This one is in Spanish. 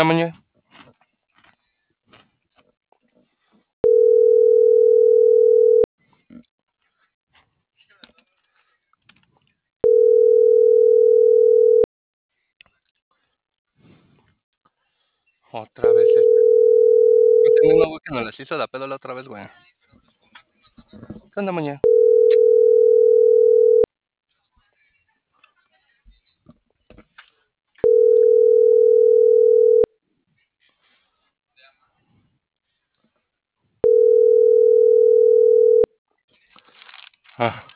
onda, Muñe? Otra vez este mismo güey que nos les hizo la pedo la otra vez, güey. ¿Qué onda, Muñe? Ah.